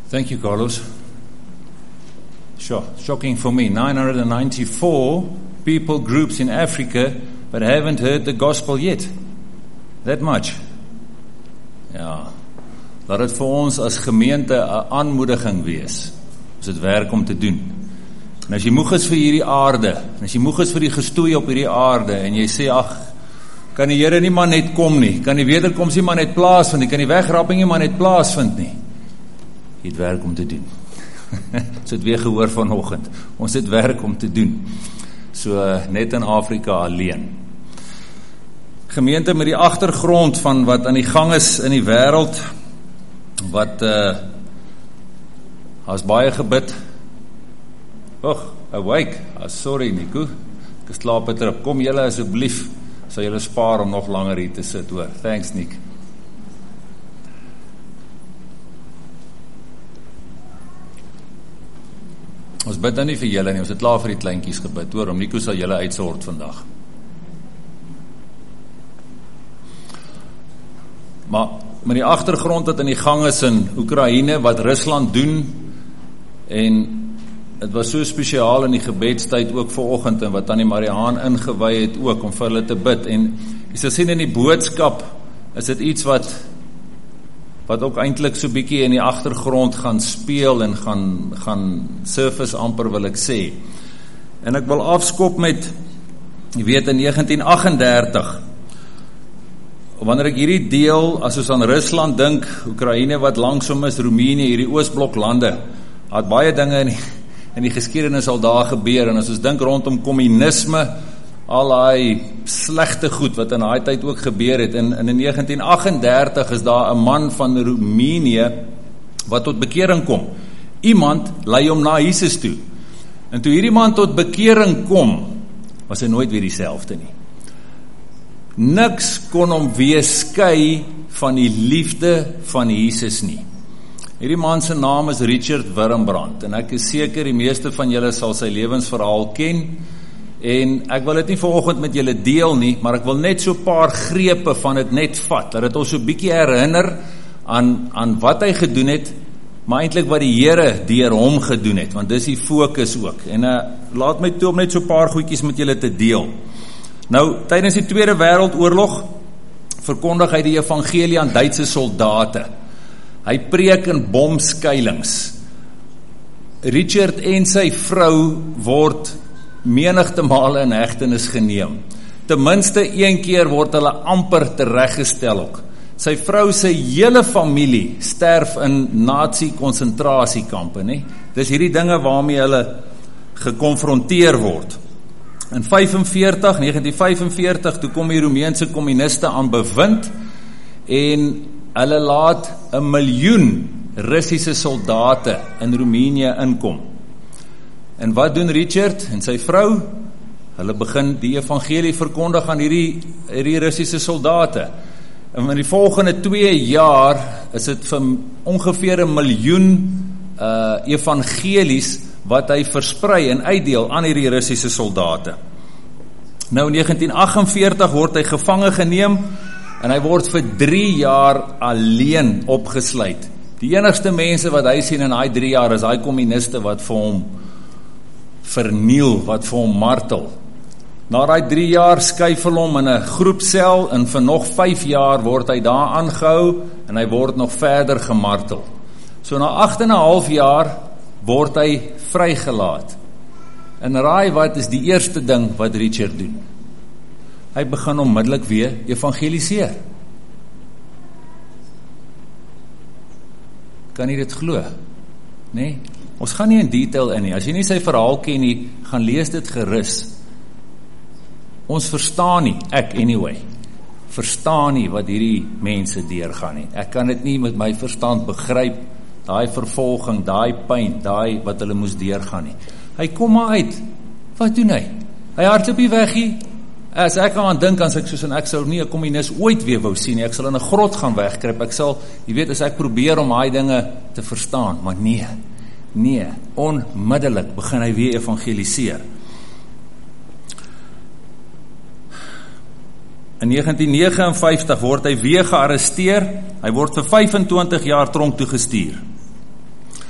Thank you, Carlos. Sure, shocking for me. 994 people groups in Africa, but haven't heard the gospel yet. That much. Ja, laat het vir ons as gemeente 'n aanmoediging wees. As dit werk om te doen. En as jy moeg is vir hierdie aarde, en as jy moeg is vir die gestoei op hierdie aarde, en jy sê, ag, kan die Here nie maar net kom nie, kan die wederkoms nie maar net plaasvind nie, kan die wegrapping nie maar net plaasvind nie. Jy het werk om te doen. Ons het weer gehoor vanoggend, ons het werk om te doen. So net in Afrika alleen. Gemeente met die agtergrond van wat aan die gang is in die wêreld, wat as baie gebid. Awake, sorry Nico, ek slaap betrap. Kom julle asseblief, sal julle spaar om nog langer hier te sit hoor. Thanks Nick. Ons bid nou nie vir julle nie, ons het klaar vir die kleintjies gebid hoor, om Nico sal julle uitsort vandag. Maar met die agtergrond wat in die gang is in Oekraïne, wat Rusland doen, en het was so spesiaal in die gebedstyd ook vanoggend, en wat Annie Mariaan ingewy het ook, om vir hulle te bid, en jy sal sien in die boodskap, is dit iets wat ook eintlik so bietjie in die agtergrond gaan speel, en gaan surface amper wil ek sê. En ek wil afskop met, jy weet in 1938, wanneer ek hierdie deel, as ons aan Rusland dink, Oekraïne wat langsom is, Roemenië, hierdie Oosblok lande, het baie dinge in die geskiedenis al daar gebeur, en as ons dink rondom kommunisme, al die slegte goed wat in daai tyd ook gebeur het, en in 1938 is daar 'n man van Roemenië wat tot bekering kom. Iemand lei hom na Jesus toe. En toe hierdie man tot bekering kom, was hy nooit weer dieselfde nie. Niks kon hom weer skei van die liefde van Jesus nie. Hierdie man se naam is Richard Wurmbrand, en ek is seker die meeste van julle sal sy lewensverhaal ken, en ek wil dit nie vanoggend met julle deel nie, maar ek wil net so 'n paar grepe van dit net vat, dat dit ons so 'n bietjie herinner aan wat hy gedoen het, maar eintlik wat die Here deur hom gedoen het, want dis die fokus ook, en laat my toe om net so 'n paar goedjies met julle te deel. Nou, tydens die Tweede Wêreldoorlog verkondig hy die evangelie aan Duitse soldate. Hy preek in bomskuilings. Richard en sy vrou word menigte male in hegtenis geneem. Ten minste een keer word hulle amper tereggestel ook. Sy vrou se hele familie sterf in Nazi konsentrasiekampe, né? Dis hierdie dinge waarmee hulle gekonfronteer word. In 1945, toe kom die Roemeense kommuniste aan bewind, en hulle laat 1 miljoen Russiese soldate in Roemenië inkom. En wat doen Richard en sy vrou? Hulle begin die evangelie verkondig aan hierdie Russiese soldate. En in die volgende 2 jaar is dit vir ongeveer 1 miljoen evangelies wat hy versprei en uitdeel aan hierdie Russiese soldate. Nou in 1948 word hy gevange geneem, en hy word vir 3 jaar alleen opgesluit. Die enigste mense wat hy sien in daai 3 jaar is daai kommuniste wat vir hom verniel, wat vir hom martel. Na daai 3 jaar skuif hulle hom in 'n groepsel, en vir nog 5 jaar word hy daar aangehou, en hy word nog verder gemartel. So na 8,5 jaar word hy vrygelaat. En raai wat is die eerste ding wat Richard doen? Hy begin onmiddellik weer evangeliseer. Kan jy dit glo? Nee? Ons gaan nie in detail in nie. As jy nie sy verhaal ken nie, gaan lees dit gerus. Ons verstaan nie, ek anyway, verstaan nie wat hierdie mense deurgaan nie. Ek kan dit nie met my verstand begryp, daai vervolging, daai pyn, daai wat hulle moes deurgaan nie. Hy kom maar uit. Wat doen hy? Hy hardloop die weggie. As ek aan dink, as ek sou nie 'n kommunis ooit weer wou sien nie, ek sal in 'n grot gaan wegkruip, ek sal, jy weet, as ek probeer om daai dinge te verstaan, maar nee, onmiddellik begin hy weer evangeliseer. In 1959 word hy weer gearresteer, hy word vir 25 jaar tronk toegestuur.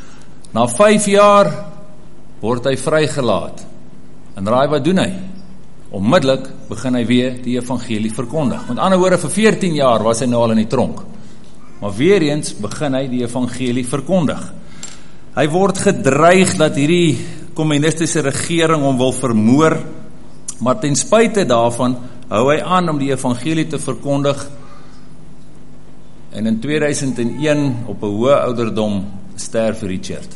Na 5 jaar word hy vrygelaat. En raai wat doen hy? Onmiddellik begin hy weer die evangelie verkondig. Met ander woorde, vir 14 jaar was hy nou al in die tronk. Maar weer eens begin hy die evangelie verkondig. Hy word gedreig dat hierdie kommunistiese regering hom wil vermoor, maar ten spyte daarvan hou hy aan om die evangelie te verkondig, en in 2001 op 'n hoë ouderdom sterf Richard.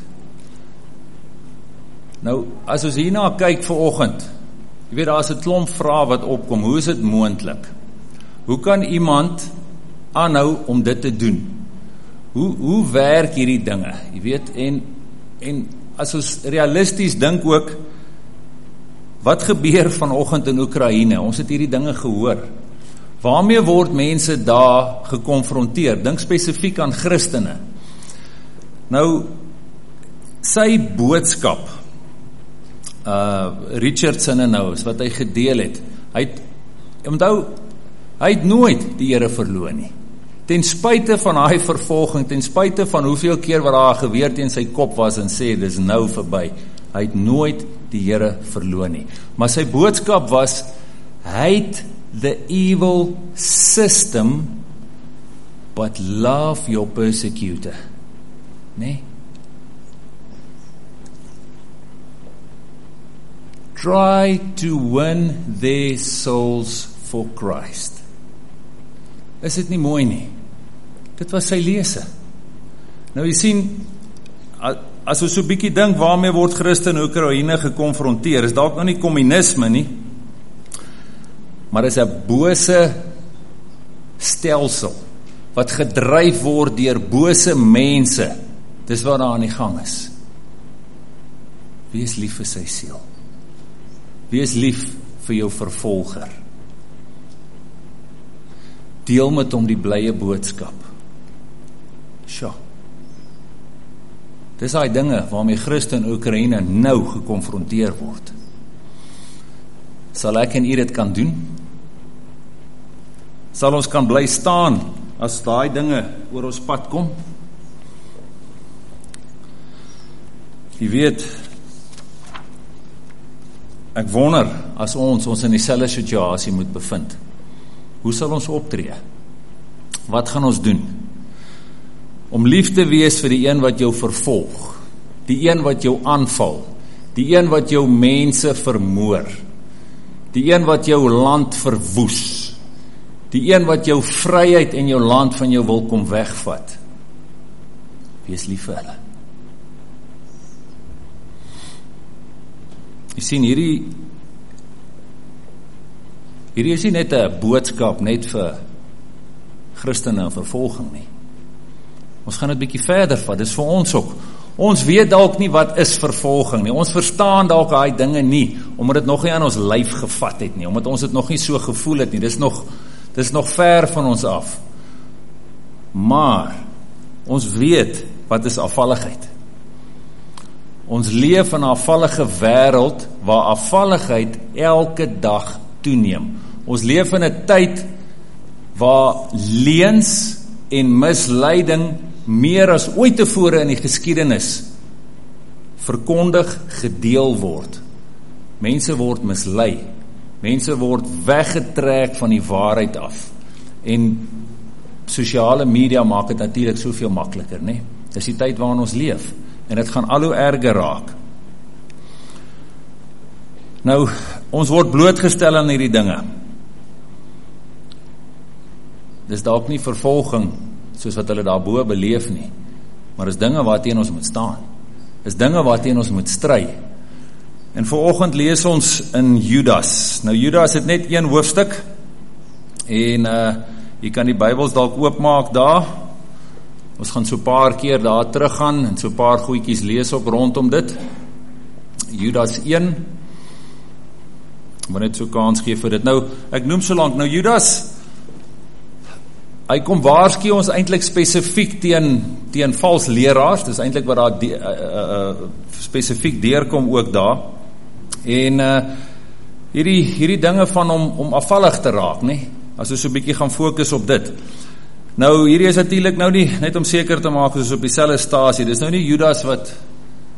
Nou, as ons hierna kyk vanoggend, jy weet, daar is 'n klomp vrae wat opkom. Hoe is dit moontlik? Hoe kan iemand aanhou om dit te doen? Hoe werk hierdie dinge? Jy weet, en as ons realisties dink ook, wat gebeur vanoggend in Oekraïne? Ons het hierdie dinge gehoor. Waarmee word mense daar gekonfronteer? Dink spesifiek aan Christene. Nou, sy boodskap, Richard Sinnenous, wat hy gedeel het, hy het nooit die Here verloon nie. Ten spyte van hy vervolging, ten spyte van hoeveel keer wat daar geweer teen sy kop was en sê, dis nou verby, hy het nooit die Here verloon nie. Maar sy boodskap was, hate the evil system, but love your persecutor. Nee? Try to win their souls for Christ. Is dit nie mooi nie? Dit was sy lese. Nou jy sien, as ons so 'n bietjie dink, waarmee word Christen in Oekraïne gekonfronteer, is dalk nou nie kommunisme nie, maar is 'n bose stelsel, wat gedryf word deur bose mense. Dis wat daar aan die gang is. Wees lief vir sy siel. Wees lief vir jou vervolger. Deel met hom die blye boodskap. Sjoe. Dis daai dinge waarmee Christen in Oekraïne nou gekonfronteer word. Sal ek en u dit kan doen? Sal ons kan bly staan as daai dinge oor ons pad kom? Jy weet, ek wonder, as ons in dieselfde situasie moet bevind, hoe sal ons optree? Wat gaan ons doen? Om lief te wees vir die een wat jou vervolg, die een wat jou aanval, die een wat jou mense vermoor, die een wat jou land verwoes, die een wat jou vryheid en jou land van jou wil kom wegvat. Wees lief vir hulle. Jy sien, hierdie is nie net 'n boodskap net vir Christene in vervolging nie. Ons gaan dit bietjie verder vat, dis vir ons ook. Ons weet dalk nie wat is vervolging nie, ons verstaan dalk daai dinge nie, omdat dit nog nie aan ons lyf gevat het nie, omdat ons dit nog nie so gevoel het nie, dis nog ver van ons af. Maar, ons weet wat is afvalligheid. Ons leef in 'n afvallige wêreld waar afvalligheid elke dag toeneem. Ons leef in 'n tyd waar leuns en misleiding meer as ooit tevore in die geskiedenis verkondig, gedeel word. Mense word mislei. Mense word weggetrek van die waarheid af. En sosiale media maak dit natuurlik soveel makliker, né? Dis die tyd waarin ons leef. En dit gaan al hoe erger raak. Nou, ons word blootgestel aan hierdie dinge. Dis dalk nie vervolging, soos wat hulle daarbo beleef nie, maar is dinge waarteen ons moet staan. Is dinge waarteen ons moet stry. En vanoggend lees ons in Judas. Nou, Judas het net een hoofstuk, en jy kan die Bybels dalk oopmaak daar. Ons gaan so 'n paar keer daar teruggaan en so 'n paar goedjies lees ook rondom dit. Judas 1. Ek moet net so kans gee vir dit. Nou, ek noem so lank, nou Judas, hy kom waarsku ons eintlik spesifiek teen vals leraars, dis eintlik wat daar spesifiek deurkom ook daar. En hierdie dinge van om afvallig te raak, nie? As ons so 'n bietjie gaan fokus op dit. Nou, hierdie is natuurlik nou nie, net om seker te maak, soos op dieselfde stasie, dis nou nie Judas wat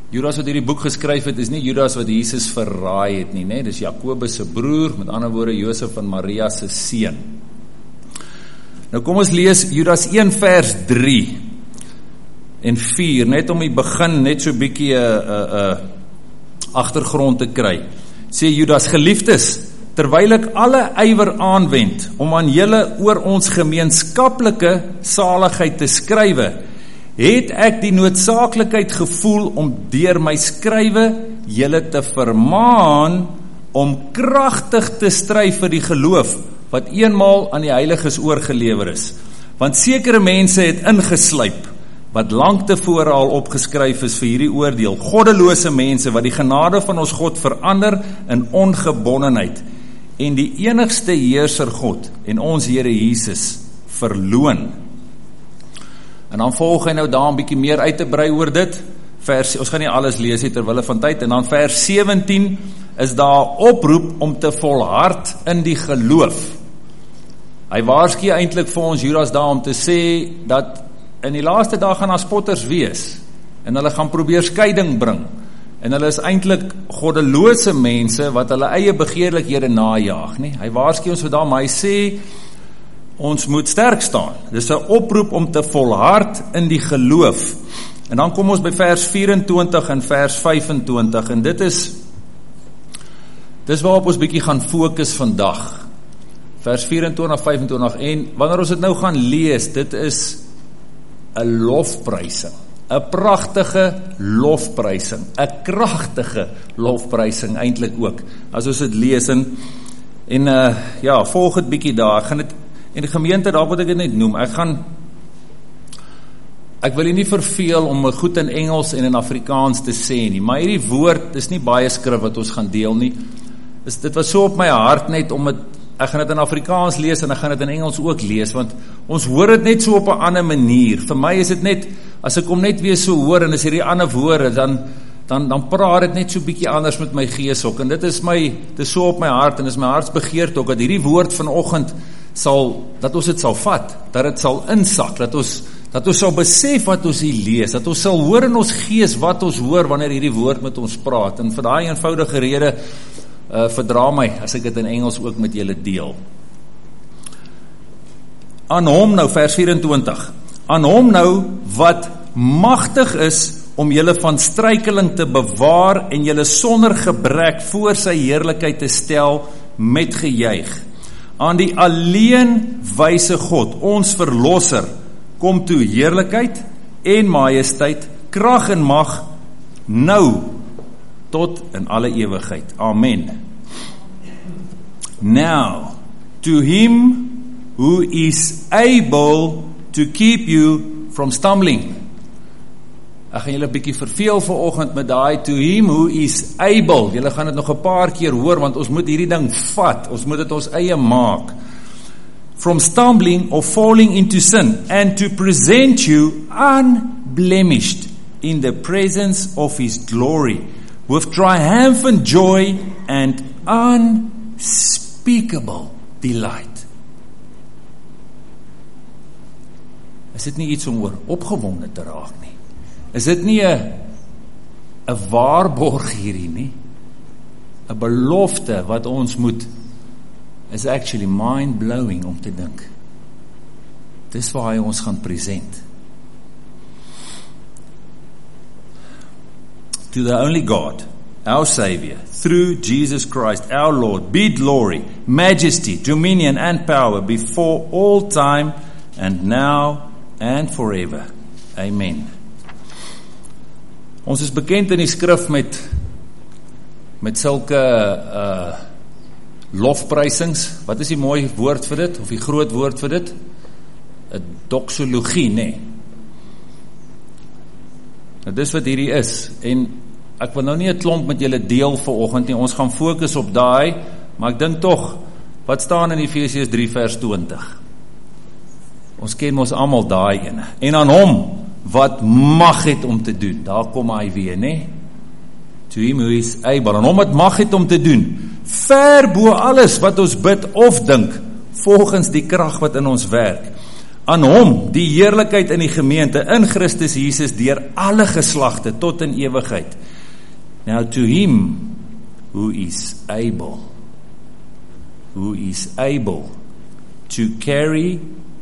Judas wat hierdie boek geskryf het, is nie Judas wat Jesus verraai het nie, nee, dis Jakobus se broer, met ander woorde Josef en Maria se seun. Nou kom ons lees Judas 1 vers 3 en 4, net om die begin net so bietjie agtergrond te kry. Sê Judas, geliefdes, terwyl ek alle ywer aanwend om aan julle oor ons gemeenskaplike saligheid te skrywe, het ek die noodsaaklikheid gevoel om deur my skrywe julle te vermaan om kragtig te stry vir die geloof wat eenmaal aan die heiliges oorgelewer is. Want sekere mense het ingeslyp wat lank tevore al opgeskryf is vir hierdie oordeel, goddelose mense wat die genade van ons God verander in ongebonnenheid en die enigste heerser God en ons Here Jesus verloon. En dan volg hy nou daar 'n bietjie meer uit te brei oor dit. Ons gaan nie alles lees nie terwille van tyd. En dan vers 17 is daar 'n oproep om te volhard in die geloof. Hy waarsku eintlik vir ons Judas daar om te sê dat in die laaste dae gaan daar spotters wees en hulle gaan probeer skeiding bring. En hulle is eintlik goddelose mense wat hulle eie begeerlikhede najaag, nie? Hy waarsku ons vir daar, maar hy sê ons moet sterk staan. Dis 'n oproep om te volhard in die geloof. En dan kom ons by vers 24 en vers 25 en dis waarop ons bietjie gaan fokus vandag. Vers 24, 25 en wanneer ons dit nou gaan lees, dit is 'n lofprysing. 'n pragtige lofprysing, 'n kragtige lofprysing eintlik ook. As ons dit lees en volg dit bietjie daar. Ek gaan dit en die gemeente, daar wat ek dit net noem, ek wil nie verveel om goed in Engels en in Afrikaans te sê nie, maar hierdie woord is nie baie skrif wat ons gaan deel nie. Dit was so op my hart net om het, ek gaan dit in Afrikaans lees en ek gaan dit in Engels ook lees, want ons hoor dit net so op 'n ander manier. Vir my is dit net, as ek hom net weer so hoor en as hierdie ander woorde, dan praat dit net so bietjie anders met my gees ook, en dit is so op my hart, en is my hartsbegeerte ook, dat hierdie woord vanoggend dat ons dit sal vat, dat dit sal insak, dat ons sal besef wat ons hier lees, dat ons sal hoor in ons gees wat ons hoor wanneer hierdie woord met ons praat, en vir daai eenvoudige rede verdra my as ek dit in Engels ook met julle deel. Aan hom nou, vers 24, aan hom nou wat magtig is om julle van struikeling te bewaar en julle sonder gebrek voor sy heerlikheid te stel met gejuig. Aan die alleen wyse God, ons verlosser, kom toe heerlikheid en majesteit, krag en mag, nou tot in alle ewigheid. Amen. Now, to him who is able to keep you from stumbling. Ek gaan julle 'n bietjie verveel vanoggend met daai to him who is able. Julle gaan dit nog 'n paar keer hoor, want ons moet hierdie ding vat. Ons moet dit ons eie maak. From stumbling or falling into sin, and to present you unblemished in the presence of his glory, with triumphant joy and unspeakable delight. Is dit nie iets om oor opgewonde te raak nie? Is dit nie 'n waarborg hierdie nie? 'n belofte wat ons moet, is actually mind-blowing om te dink. Dis waar hy ons gaan present. To the only God, our Savior, through Jesus Christ, our Lord, be glory, majesty, dominion and power before all time and now and forever. Amen. Ons is bekend in die skrif met sulke lofprysings. Wat is die mooi woord vir dit, of die groot woord vir dit? 'n doxologie, nee. Nou dis wat hierdie is, en ek wil nou nie 'n klomp met julle deel vanoggend nie, ons gaan fokus op daai, maar ek dink tog, wat staan in Efesiërs 3 vers 20? Ons ken mos almal daai ene. En aan hom wat mag het om te doen, daar kom hy weer, nee? To him who is able, aan hom wat mag het om te doen, ver bo alles wat ons bid of dink, volgens die krag wat in ons werk. aan hom die heerlikheid in die gemeente, in Christus Jesus, deur alle geslagte, tot in ewigheid. Now to him who is able to carry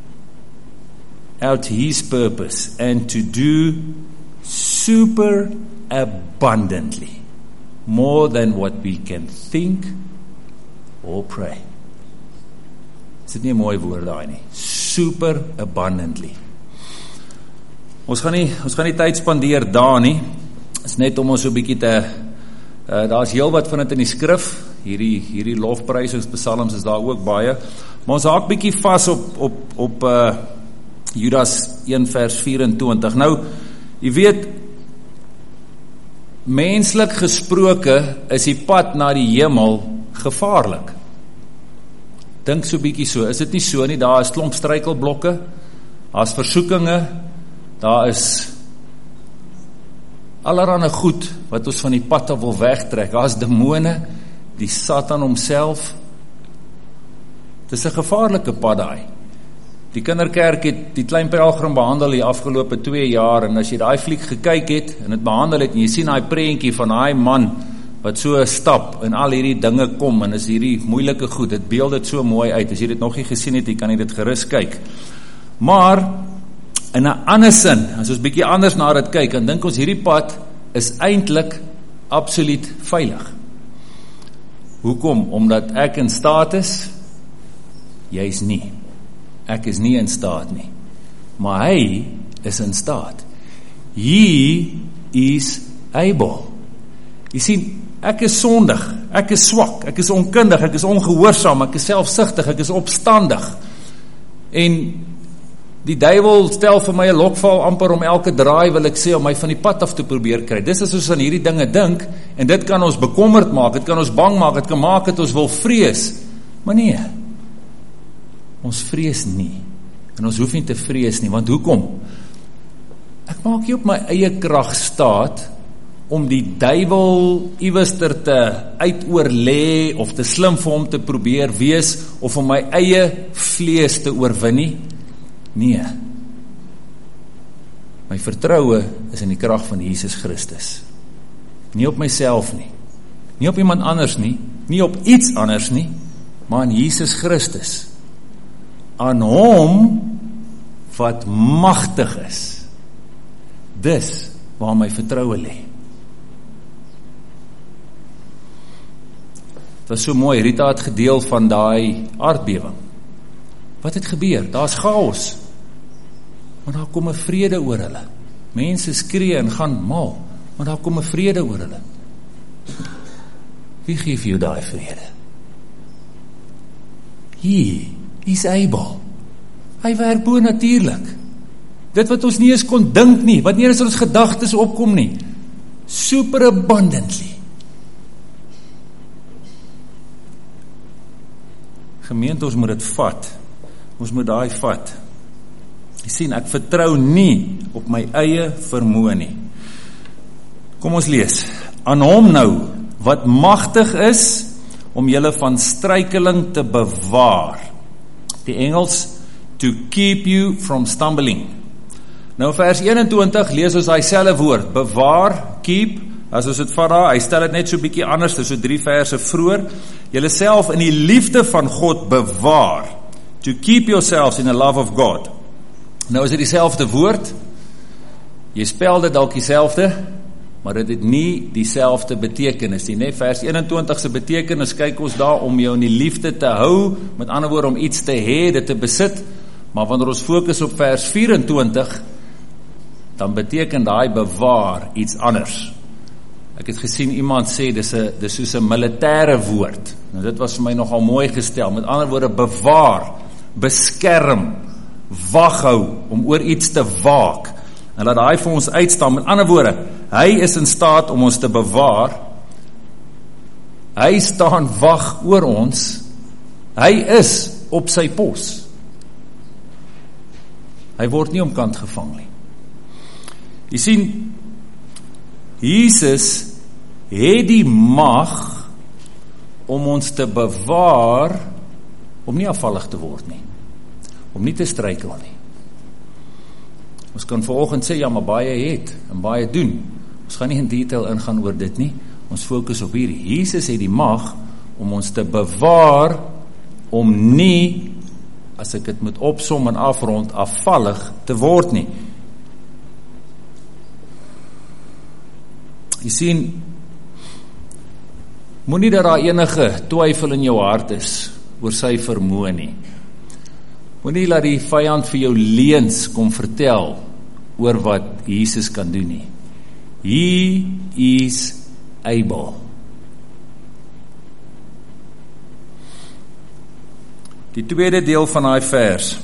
out his purpose and to do super abundantly more than what we can think or pray. Is dit nie 'n mooi woord daai nie? Super abundantly. Ons gaan nie tyd spandeer daar nie. Is net om ons so 'n bietjie te daar's heelwat van dit in die skrif. Hierdie lofprysings, psalms is daar ook baie. Maar ons haak bietjie vas op Judas 1 vers 24. Nou, jy weet, menslik gesproke is die pad na die hemel gevaarlik. Dink so bietjie so, is dit nie so nie? Daar is klomp struikelblokke, daar is versoekinge, daar is allerhande goed wat ons van die pad af wil wegtrek. Daar is demone, die Satan homself. Dit is 'n gevaarlike pad daai. Die kinderkerk het die klein pelgrim behandel die afgelope 2 jaar, en as jy daai fliek gekyk het en dit behandel het, en jy sien daai prentjie van daai man wat so stap en al hierdie dinge kom, en is hierdie moeilike goed, dit beeld dit so mooi uit. As jy dit nog nie gesien het, jy kan jy dit gerus kyk. Maar in 'n ander sin, as ons bietjie anders na dit kyk, dan dink ons hierdie pad is eintlik absoluut veilig. Hoekom? Omdat ek in staat is, jy is nie. Ek is nie in staat nie. Maar hy is in staat. He is able. Jy sien, ek is sondig, ek is swak, ek is onkundig, ek is ongehoorsaam, ek is selfsugtig, ek is opstandig. En die duiwel stel vir my 'n lokval amper om elke draai, wil ek sê, om my van die pad af te probeer kry. Dis as ons aan hierdie dinge dink, en dit kan ons bekommerd maak, dit kan ons bang maak, dit kan maak dat ons wil vrees. Maar nee, ons vrees nie. En ons hoef nie te vrees nie, want hoekom? Ek maak nie op my eie krag staat om die duiwel iewester te uitoorlê of te slim vir hom te probeer wees of om my eie vlees te oorwin nie. Nee. My vertroue is in die krag van Jesus Christus. Nie op myself nie. Nie op iemand anders nie. Nie op iets anders nie. Maar in Jesus Christus. Aan hom wat magtig is. Dis waar my vertroue lê. Het was so mooi, Rita het gedeel van daai aardbewing. Wat het gebeur? Daar's chaos. Maar daar kom 'n vrede oor hulle. Mense skree en gaan mal, maar daar kom 'n vrede oor hulle. Wie gee vir jou daai vrede? He is able. Hy werk bo natuurlik. Dit wat ons nie eens kon dink nie, wat nie eens in ons gedagtes opkom nie. Super abundantly. Gemeente, ons moet dit vat. Ons moet daai vat. Jy sien, ek vertrou nie op my eie vermoë nie. Kom ons lees. Aan hom nou, wat magtig is, om julle van struikeling te bewaar. Die Engels, to keep you from stumbling. Nou vers 21, lees ons daai selfe woord, bewaar, keep, as ons dit vat daar, hy stel dit net so bietjie anders, so 3 verse vroeër, julle self in die liefde van God bewaar, to keep yourselves in the love of God. Nou is dit dieselfde woord, jy spel dit dalk dieselfde, maar dit het nie dieselfde betekenis nie, vers 21 se betekenis, kyk ons daar om jou in die liefde te hou, met ander woorde om iets te hê, dit te besit, maar wanneer ons fokus op vers 24, dan beteken daai bewaar iets anders. Ek het gesien iemand sê, dis soos 'n militêre woord, nou dit was vir my nogal mooi gestel, met ander woorde bewaar, beskerm, waghou, om oor iets te waak, en laat hy vir ons uitstaan, met ander woorde, hy is in staat om ons te bewaar, hy staan wag oor ons, hy is op sy pos, hy word nie omkant gevang nie. Jy sien, Jesus het die mag om ons te bewaar, om nie afvallig te word nie, om nie te struikel nie, Ons kan vanoggend sê, ja, maar baie het, en baie doen. Ons gaan nie in detail ingaan oor dit nie, ons fokus op hierdie. Jesus het die mag om ons te bewaar, om nie, as ek dit moet opsom en afrond, afvallig te word nie. Jy sien, moenie dat daar enige twyfel in jou hart is oor sy vermoë nie. Moenie laat die vyand vir jou leuns kom vertel oor wat Jesus kan doen nie. He is able. Die tweede deel van daai vers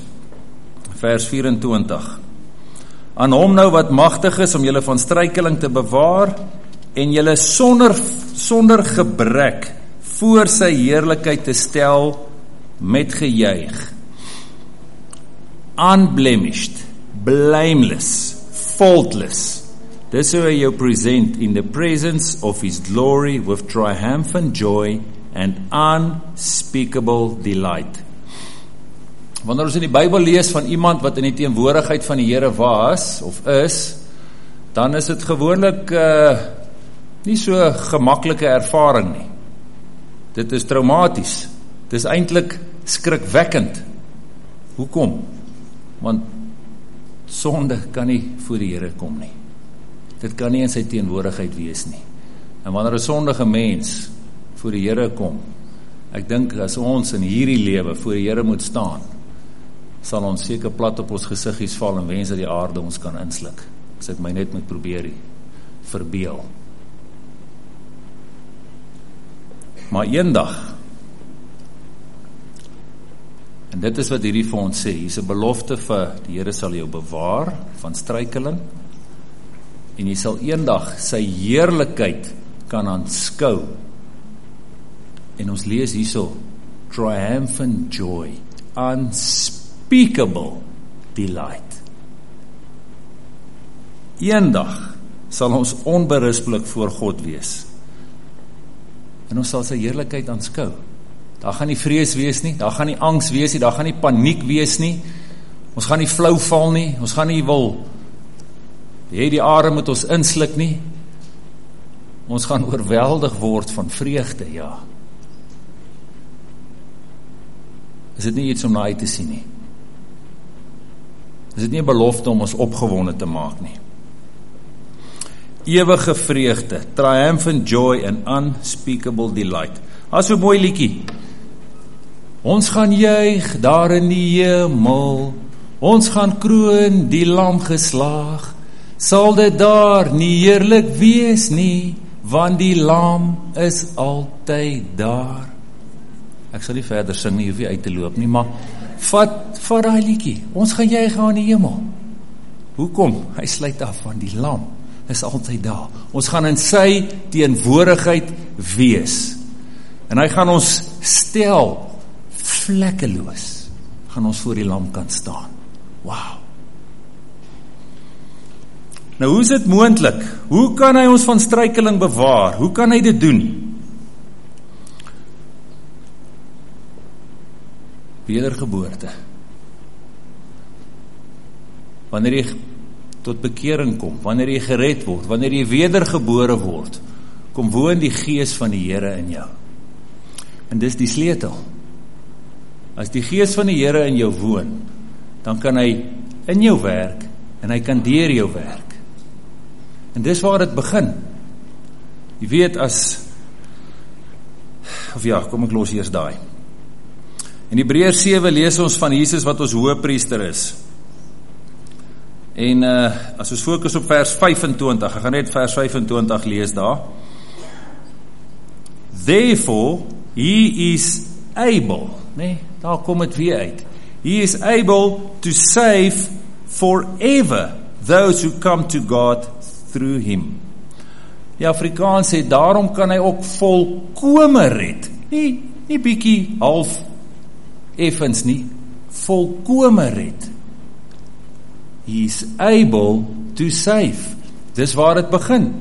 24. Aan hom nou wat magtig is om julle van struikeling te bewaar en julle sonder gebrek voor sy heerlikheid te stel met gejuig. Unblemished, blameless, faultless. Dis hoe hy jou present in the presence of his glory with triumphant joy and unspeakable delight. Wanneer ons in die Bybel lees van iemand wat in die teenwoordigheid van die Here was, of is, dan is dit gewoonlik nie so gemaklike ervaring nie. Dit is traumaties. Dit is eintlik skrikwekkend. Hoekom? Want sonde kan nie voor die Here kom nie. Dit kan nie in sy teenwoordigheid wees nie. En wanneer 'n sondige mens voor die Here kom, ek dink as ons in hierdie lewe voor die Here moet staan, sal ons seker plat op ons gesiggies val en wens dat die aarde ons kan insluk. As ek my net moet probeer verbeel. Maar eendag, en dit is wat hierdie vir ons sê, hier is 'n belofte vir die Here sal jou bewaar van struikeling, en jy sal eendag sy heerlikheid kan aanskou. En ons lees hierso, triumphant joy, unspeakable delight. Eendag sal ons onberispelik voor God wees. En ons sal sy heerlikheid aanskou. Daar gaan nie vrees wees nie, daar gaan nie angs wees nie, daar gaan nie paniek wees nie. Ons gaan nie flou val nie, ons gaan nie wil die aarde moet ons insluk nie. Ons gaan oorweldig word van vreugde, ja. Is dit nie iets om na uit te sien nie? Is dit nie 'n belofte om ons opgewonde te maak nie? Ewige vreugde, triumphant joy and unspeakable delight. As so 'n mooi liedjie. Ons gaan juig daar in die hemel, ons gaan kroon die lam geslaag. Sal dit daar nie heerlik wees nie, want die lam is altyd daar. Ek sal nie verder sing nie, hoef nie uit te loop nie, maar vat daai liedjie. Ons gaan juig daar in die hemel. Hoekom? Hy sluit af van die lam is altyd daar. Ons gaan in sy teenwoordigheid wees. En hy gaan ons stel vlekkeloos. Gaan ons voor die lam kan staan. Wow. Nou, hoe is dit moontlik? Hoe kan hy ons van struikeling bewaar? Hoe kan hy dit doen? Wedergeboorte. Wanneer jy tot bekering kom, wanneer jy gered word, wanneer jy wedergebore word, kom woon die Gees van die Here in jou. En dis die sleutel. As die Gees van die Here in jou woon, dan kan hy in jou werk, en hy kan deur jou werk. En dis waar dit begin. Jy weet kom ek los eers daai. In Hebreërs 7 lees ons van Jesus wat ons hoëpriester is. En as ons fokus op vers 25, ek gaan net vers 25 lees daar. Therefore, he is able, daar kom het weer uit. He is able to save forever those who come to God through him. Die Afrikaans sê, daarom kan hy ook volkome red. Nie bietjie half effens nie, volkome red. He is able to save. Dis waar dit begin.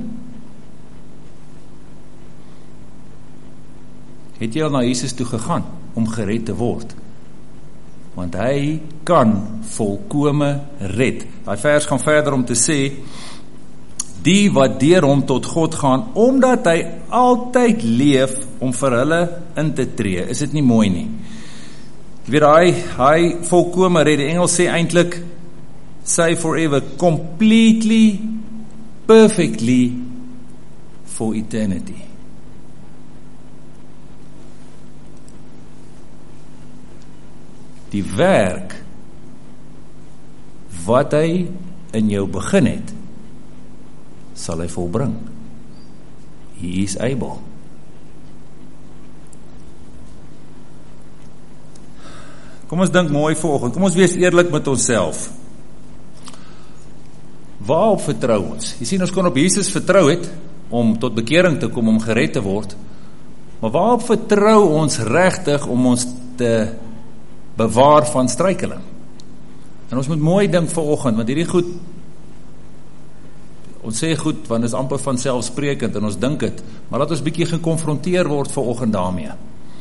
Het jy al na Jesus toe gegaan om gered te word? want hy kan volkome red. Daai vers gaan verder om te sê, die wat deur hom tot God gaan, omdat hy altyd leef om vir hulle in te tree. Is dit nie mooi nie? Jy weet, hy volkome red, die Engels sê eintlik, say forever, completely, perfectly, for eternity. Die werk wat hy in jou begin het, sal hy volbring. He is able. Kom ons dink mooi vanoggend, kom ons wees eerlik met onsself. Waarop vertrou ons? Jy sien, ons kon op Jesus vertrou het, om tot bekering te kom, om gered te word, maar waarop vertrou ons regtig om ons te bewaar van struikeling? En ons moet mooi dink vanoggend, want hierdie goed, ons sê goed, want dit is amper vanselfsprekend, en ons dink het, maar laat ons bietjie gekonfronteer word vanoggend daarmee.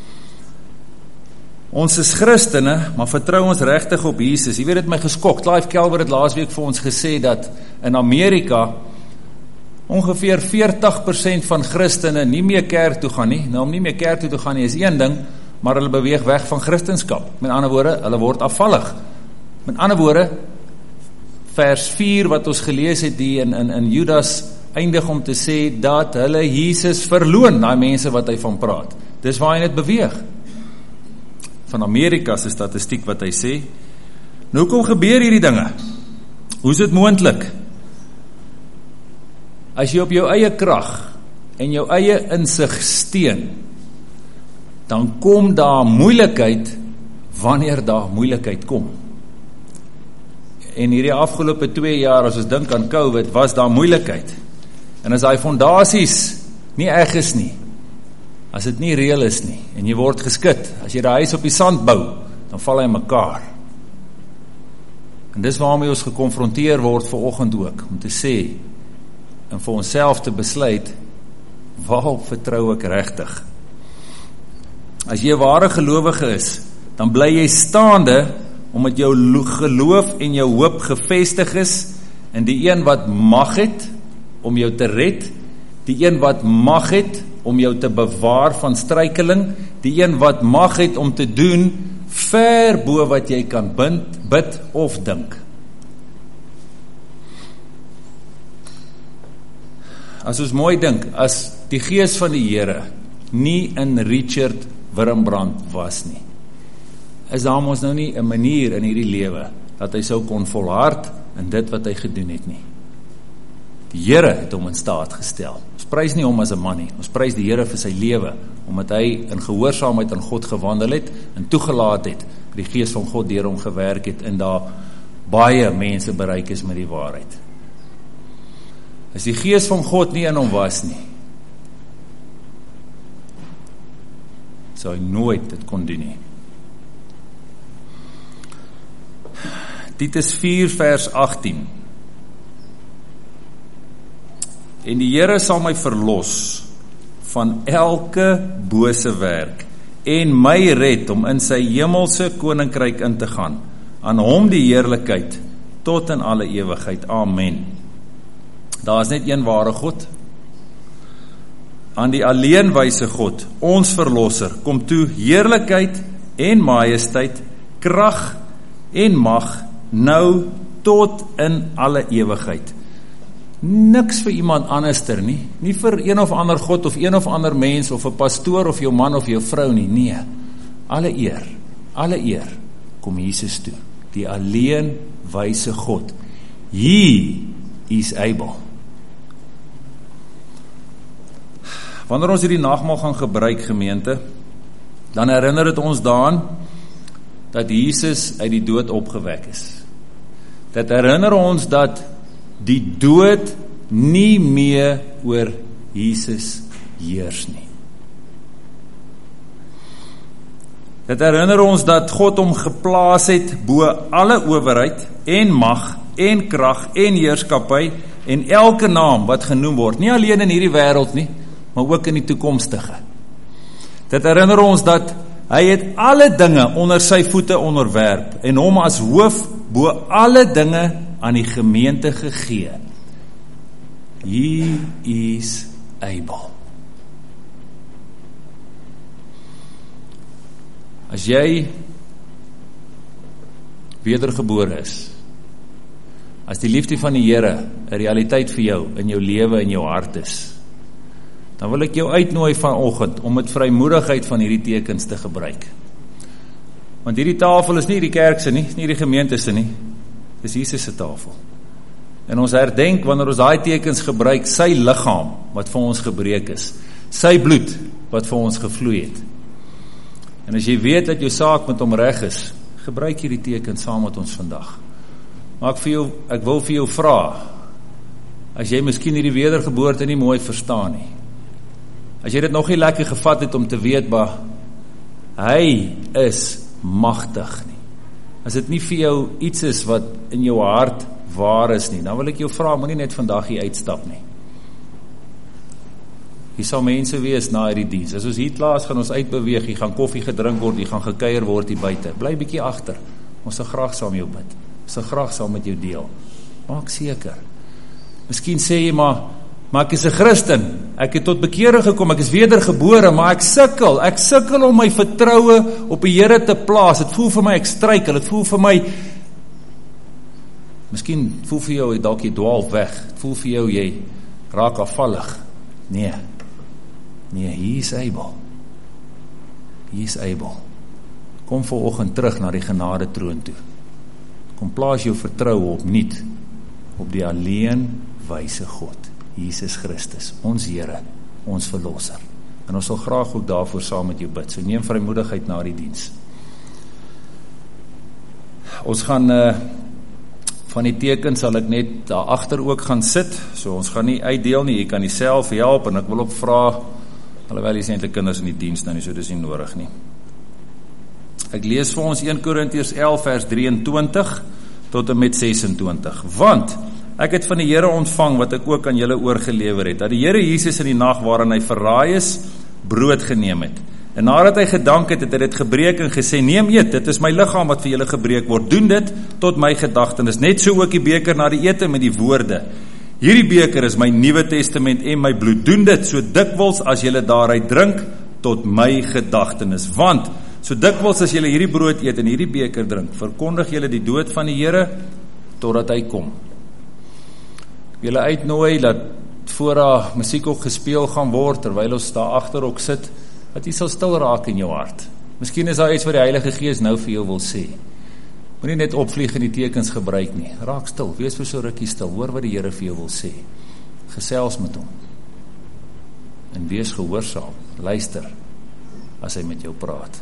Ons is Christene, maar vertrou ons regtig op Jesus. Jy weet, het my geskok, Clive Kelber het laasweek vir ons gesê, dat in Amerika, ongeveer 40% van Christene nie meer kerk toe gaan nie. Nou, om nie meer kerk toe te gaan nie, is een ding, maar hulle beweeg weg van Christenskap. Met ander woorde, hulle word afvallig. Met ander woorde, vers 4 wat ons gelees het, die in Judas eindig om te sê, dat hulle Jesus verloon, die mense wat hy van praat. Dis waar hy net beweeg. Van Amerika se statistiek wat hy sê. Nou, hoekom gebeur hierdie dinge? Hoe is dit moontlik? As jy op jou eie krag en jou eie insig steun, dan kom daar moeilikheid wanneer daar moeilikheid kom. En hierdie afgelope 2 jaar, as ons dink aan COVID, was daar moeilikheid. En as daai fondasies nie eg is nie, as dit nie reël is nie, en jy word geskit, as jy die huis op die sand bou, dan val hy mekaar. En dis waarmee ons gekonfronteer word vanoggend ook, om te sê, en vir onsself te besluit, waarop vertrou ek regtig? As jy 'n ware gelowige is, dan bly jy staande, omdat jou geloof en jou hoop gevestig is, in die een wat mag het, om jou te red, die een wat mag het, om jou te bewaar van struikeling, die een wat mag het om te doen, ver bo wat jy kan bid of dink. As ons mooi dink, as die gees van die Here nie in Richard Wurmbrand was nie, is daar ons nou nie 'n manier in hierdie lewe, dat hy sou kon volhard in dit wat hy gedoen het nie. Die Here het hom in staat gestel. Ons prys nie hom as 'n man nie, ons prys die Here vir sy lewe, omdat hy in gehoorsaamheid aan God gewandel het, en toegelaat het, die gees van God deur hom gewerk het, en daar baie mense bereik is met die waarheid. As die gees van God nie in hom was nie, sou hy nooit dit kon doen nie. Titus 4 vers 18. En die Here sal my verlos van elke bose werk en my red om in sy hemelse koninkryk in te gaan. Aan hom die heerlikheid tot in alle ewigheid. Amen. Daar is net een ware God. Aan die alleenwyse God, ons verlosser, kom toe heerlikheid en majesteit, krag en mag, nou tot in alle ewigheid. Niks vir iemand anderster nie, nie vir een of ander God of een of ander mens of 'n pastoor of jou man of jou vrou nie, nee. Alle eer kom Jesus toe, die alleenwyse God. He is able. Wanneer ons hierdie nagmaal gaan gebruik, gemeente, dan herinner dit ons daaraan dat Jesus uit die dood opgewek is. Dit herinner ons dat die dood nie meer oor Jesus heers nie. Dit herinner ons dat God hom geplaas het bo alle owerheid en mag en krag en heerskappy en elke naam wat genoem word, nie alleen in hierdie wêreld nie, maar ook in die toekomstige. Dit herinner ons dat Hy het alle dinge onder sy voete onderwerp en hom as hoof bo alle dinge aan die gemeente gegee. He is able. As jy wedergebore is, as die liefde van die Here 'n realiteit vir jou in jou lewe en jou hart is, dan wil ek jou uitnooi vanoggend om met vrymoedigheid van hierdie tekens te gebruik. Want hierdie tafel is nie die kerk se nie, nie die gemeente se nie, dis Jesus se tafel. En ons herdenk wanneer ons daai tekens gebruik, sy liggaam wat vir ons gebreek is, sy bloed wat vir ons gevloei het. En as jy weet dat jou saak met hom reg is, gebruik hierdie tekens saam met ons vandag. Maar ek wil vir jou vra, as jy miskien hierdie wedergeboorte nie mooi verstaan nie, as jy dit nog nie lekker gevat het om te weet, hy is magtig nie. As dit nie vir jou iets is wat in jou hart waar is nie, dan wil ek jou vra, moenie net vandag hier uitstap nie. Hier sal mense wees na hierdie diens. As ons hier klaar is, gaan ons uitbeweeg, hier gaan koffie gedrink word, hier gaan gekuier word hier buite. Bly bietjie agter. Ons sal graag saam jou bid. Ons sal graag saam met jou deel. Maak seker. Miskien sê jy maar ek is 'n Christen. Ek het tot bekering gekom, ek is wedergebore, maar ek sukkel om my vertroue op die Here te plaas. Dit voel vir my ek struikel, dit voel vir my miskien voel vir jou dalk jy dwaal weg. Dit voel vir jou jy raak afvallig. Nee, he is able. He is able. Kom vanoggend terug na die genade troon toe. Kom plaas jou vertroue opnuut op die alleen wyse God, Jesus Christus, ons Here, ons Verlosser. En ons sal graag ook daarvoor saam met jou bid. So neem vrymoedigheid na die diens. Ons gaan van die tekens sal ek net daar agter ook gaan sit. So ons gaan nie uitdeel nie, jy kan jouself help en ek wil ook vra, alhoewel jy is eintlik kinders in die diens nou nie, so dis nie nodig nie. Ek lees vir ons 1 Korintiërs 11 vers 23 tot en met 26. Want ek het van die Here ontvang wat ek ook aan julle oorgelewer het, dat die Here Jesus in die nag waarin hy verraai is, brood geneem het. En nadat hy gedank het, het hy dit gebreek en gesê, neem eet, dit is my liggaam wat vir julle gebreek word, doen dit tot my gedagtenis. Net so ook die beker na die ete met die woorde, hierdie beker is my Nuwe Testament en my bloed, doen dit so dikwels as julle daaruit drink, tot my gedagtenis. Want, so dikwels as julle hierdie brood eet en hierdie beker drink, verkondig julle die dood van die Here, totdat hy kom. Julle uitnooi, dat voor daar musiek ook gespeel gaan word, terwyl ons daar agter ook sit, dat jy sal stil raak in jou hart. Miskien is daar iets wat die Heilige Gees nou vir jou wil sê. Moenie net opvlieg en die tekens gebruik nie. Raak stil, wees vir so rukkie stil, hoor wat die Here vir jou wil sê. Gesels met hom. En wees gehoorsaam, luister, as hy met jou praat.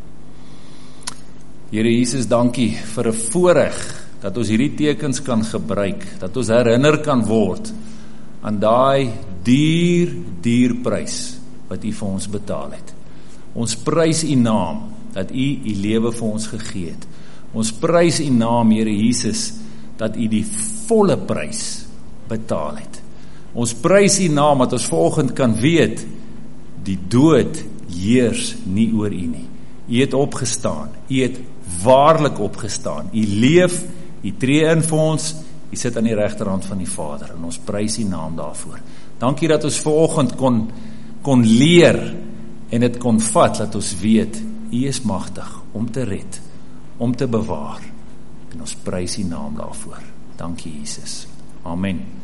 Here Jesus, dankie vir 'n voorreg, dat ons hierdie tekens kan gebruik, dat ons herinner kan word, aan daai duur prys, wat u vir ons betaal het. Ons prys u naam, dat u lewe vir ons gegee het. Ons prys u naam, Here Jesus, dat u die volle prys betaal het. Ons prys u naam, dat ons vanoggend kan weet, die dood heers nie oor u nie. U het opgestaan, u het waarlik opgestaan, u leef, u tree in vir ons, u sit aan die regterhand van die Vader, en ons prys u naam daarvoor. Dankie dat ons vanoggend kon leer, en het kon vat, dat ons weet, u is magtig, om te red, om te bewaar, en ons prys u naam daarvoor. Dankie Jesus. Amen.